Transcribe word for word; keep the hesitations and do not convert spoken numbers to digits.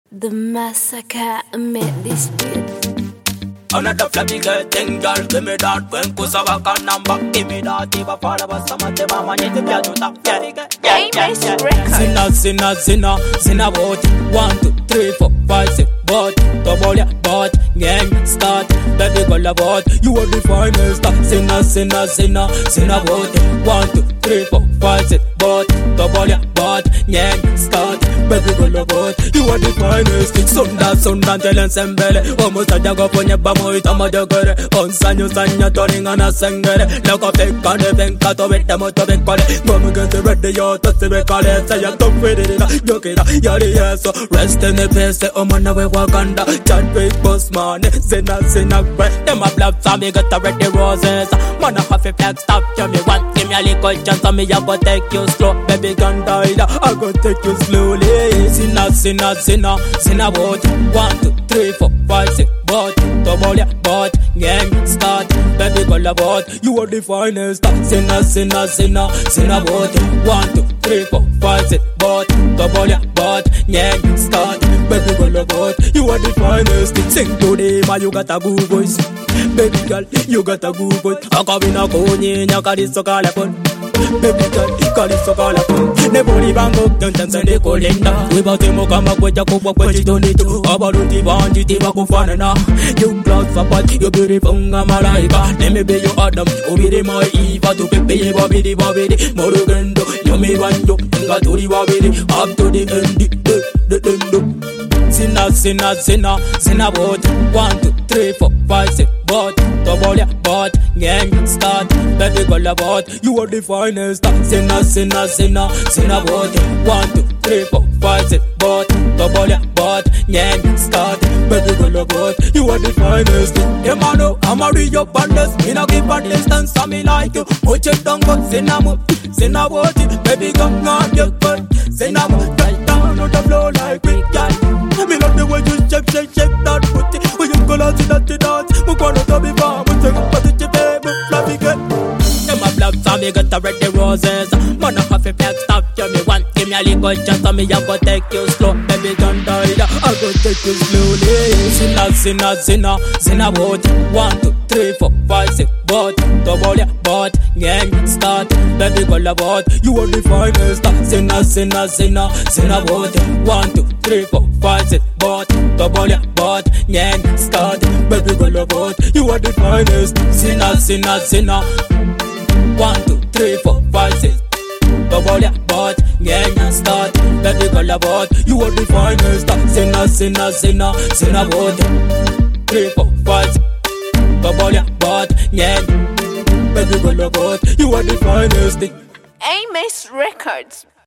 The massacre made this beat. Another flappy girl thing, girl, give me that when Kusawaka number. Give me that, if I fall about some of them, I need to be a tutor. Yeah, yeah, yeah, yeah. Zina, zina, zina, zina, what? One, two, three, four, five, six, but double ya, but gang start. Baby girl, about you are the finest. Zina, zina, zina, zina, what? One, two, three, four, five, six, but double ya, but gang start. Baby girl, about you are the finest. Sunda, sunda, tellen sembele. Almost a jago for your bamo, it's a madagare. On sanyo, sanyo, turning on a sangere. Look up, take on the bank, cut of it, the motor, and call it. Mama get the red, the yacht, the call it. Say, I'm top with it. Look it up, yari, yes. Rest in the place, the Oman away, Wakanda. Chat with Postman, Zena, Zena, breath. Them a blood, so me got the red roses. Man, I have a flag, stop, tell me one. Give me a little chance, so me, I go take you slow. Baby, gun died, I go take you slowly. Zina, Zina, Zina, Zina, what? One, two, three, four, five, six, but double ya, but gang start. Baby, girl, about you are the finest. Zina, Zina, Zina, Zina, what? One, two, three, four, five, six, but double ya, but gang start. Baby, girl, about you are the finest. Sing to them, you got a good voice. Baby girl, you got a good voice. I come in a coney, I got it so call a phone. Baby girl, call it so call a phone. Never leave and go, don't dance and they call it now. We bout him, come up with a cup of what you don't need to. About the one, you think I go fun now. You close for what you beautiful, I'm a malaika. Let me be your Adam, Obi the my Eva to Pepe, Bobby the Bobby, Morugando. You may want you, got to the Bobby, up to the end, the end. Zina, zina, zina, zina, what? One, two, three, four, five, six, but double ya, but gang start. Baby girl, about you are the finest. Zina, zina, zina, zina, what? One, two, three, four, five, six, but double ya, but gang start. Baby girl, about you are the finest. Hey mano, I'm a real bandits. Me no give a distance, so me like you. Put it down, go zina, mo, zina, what? Baby girl, not your good. Zina, mo, right down on the floor like we can. Me love the way you shake, shake, shake that booty. When you go out to that dance, we gonna do me farm. We take up to the baby, fluffy girl. Them a blood, so me got the red roses. Man, I have a flag, stop, tell me one. Give me a little chance, so me I go take you slow. Baby, don't die, I go take you slowly. Zina, zina, zina, zina, what? One, two, three, four, five, six, but double ya, but gang start. Baby, girl, about you are the finest. Zina, zina, zina, zina, what? One, two, three, four, five, six, but double ya, but gang start. Baby, girl, about you are the finest. Zina, zina, zina. One, two, three, four, five, six. Double ya, but gang start. Baby, girl, about you are the finest. Zina, zina, zina, zina, what? Three, four, five, six. Double ya, but gang. Baby, girl, about you are the finest. Ames Records.